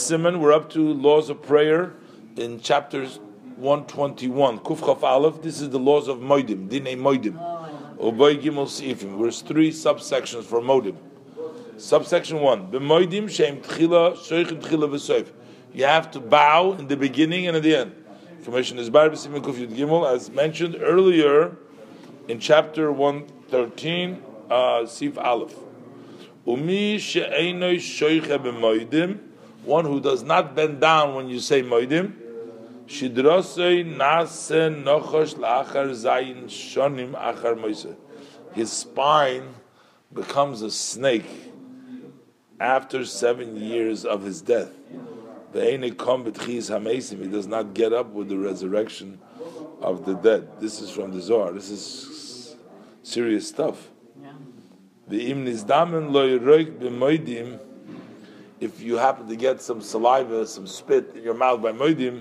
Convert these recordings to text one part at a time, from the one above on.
Siman, we're up to laws of prayer in chapters 121. Kuf Chaf Aleph, this is the laws of Moedim, Dinei Moedim. Ubay Gimel Seifim. There's three subsections for Moedim. Subsection 1. B'Moedim Shem Tchila, Shoichin Tchila V'Soif. You have to bow in the beginning and at the end. Commission is Bar B'Simen Kuf Yud Gimel, as mentioned earlier in chapter 113, Sif Aleph. Umi she'einoi shoiche b'moedim, one who does not bend down when you say moedim, shidrosei nase nochosh la'achar zayin shonim achar moise. His spine becomes a snake after 7 years of his death. Ve'einei kom b'tchiz hamesim. He does not get up with the resurrection of the dead. This is from the Zohar. This is serious stuff. If you happen to get some saliva, some spit in your mouth by moedim,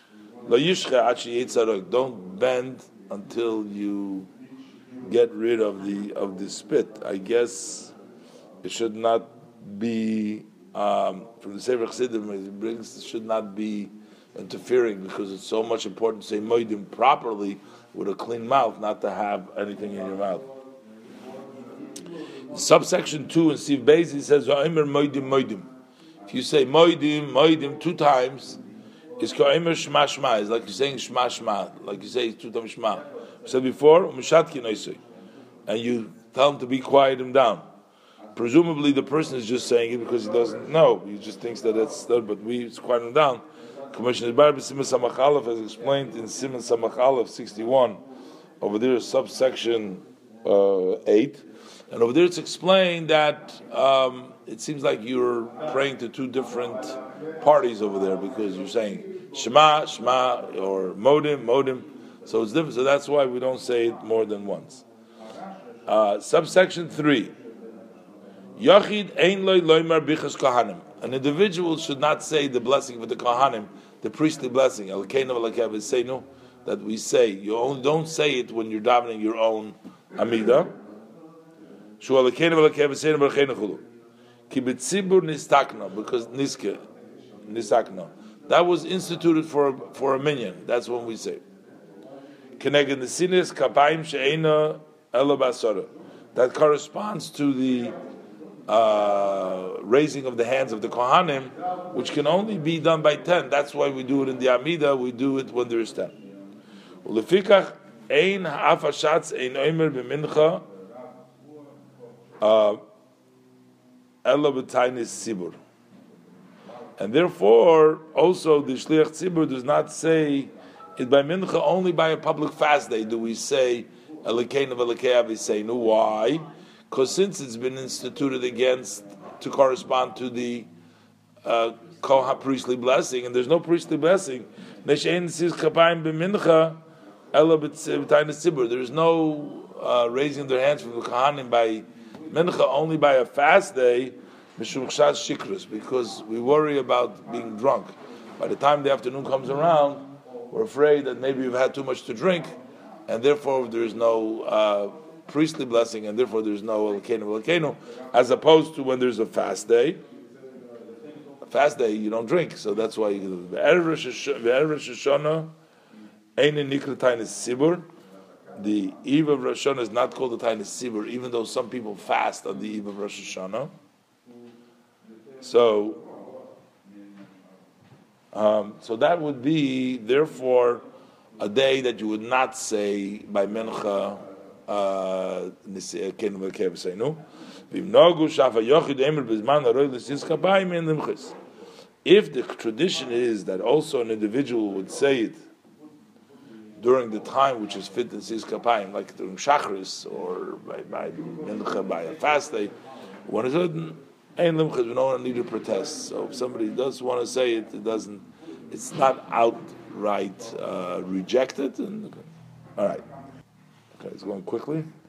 don't bend until you get rid of the spit. I guess it should not be from the Sefer Chassidim. It brings should not be interfering because it's so much important to say moedim properly with a clean mouth, not to have anything in your mouth. Subsection 2 in Siv Beis, he says, if you say moedim 2 times, it's ka'omer shma shma. It's like you're saying shma shma, like you say 2 times shma. We said before, and you tell him to be quiet him down. Presumably the person is just saying it because he doesn't know. He just thinks that that's but it's quiet him down. Commissioner Barb Siman Samach Aleph has explained in Siman Samach Aleph 61, over there subsection 8. And over there it's explained that it seems like you're praying to 2 different parties over there because you're saying Shema, Shema, or Modim. So it's different. So that's why we don't say it more than once. Subsection 3. Yachid ein loy loymar bichas kohanim. An individual should not say the blessing for the kohanim, the priestly blessing, that we say. You only don't say it when you're davening your own Amidah. Because nistakna, that was instituted for a minyan. That's when we say that corresponds to the raising of the hands of the kohanim, which can only be done by 10. That's why we do it in the Amidah. We do it when there is 10. And therefore, also the Shliach Tzibur does not say it by Mincha. Only by a public fast day do we say Elikeinu v'Elekei Aviseinu. Why? Because since it's been instituted to correspond to the Koha priestly blessing, and there's no priestly blessing, there's no raising their hands from the Kohanim by Mincha, only by a fast day, because we worry about being drunk. By the time the afternoon comes around, we're afraid that maybe we've had too much to drink, and therefore there is no priestly blessing, and therefore there's no Elkeinu, as opposed to when there's a fast day. A fast day, you don't drink, so that's why you do the Erev Rosh Hashanah, Ein Nikra Tainis Sibur. The eve of Rosh Hashanah is not called the Tainis Sibur, even though some people fast on the eve of Rosh Hashanah. So that would be, therefore, a day that you would not say by Mincha. If the tradition is that also an individual would say it during the time which is fit in Sis Kapayim, like during Shachris or by Mincha, by a fast day, one is Ein Limchas, we don't need to protest. So if somebody does want to say it, it's not outright rejected. All right. Okay, it's going quickly.